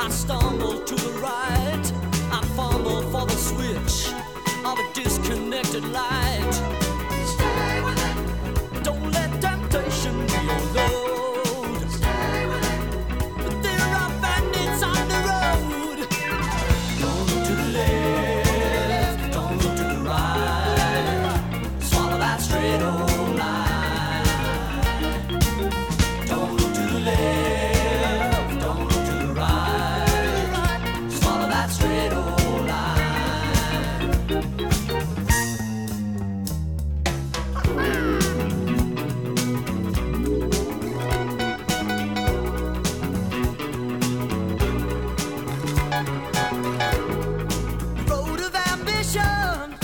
I stumble to the right. I fumble for the switch of a disconnected light. Stay with it. Don't let temptation be your load. Stay with it. There are bandits on the road. Don't look to the left. Don't look to the right. Swallow that straight old line. Don't look to the left. Don't look to the right. Swallow that straight old line. Road of ambition,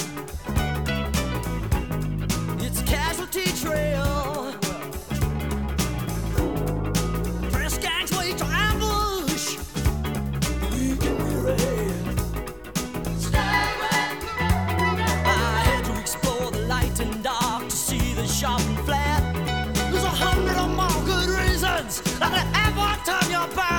it's a casualty trail. Press gangs wait to ambush. We can derail. I had to explore the light and dark to see the sharp and flat. There's 100 or more good reasons not to ever turn your back.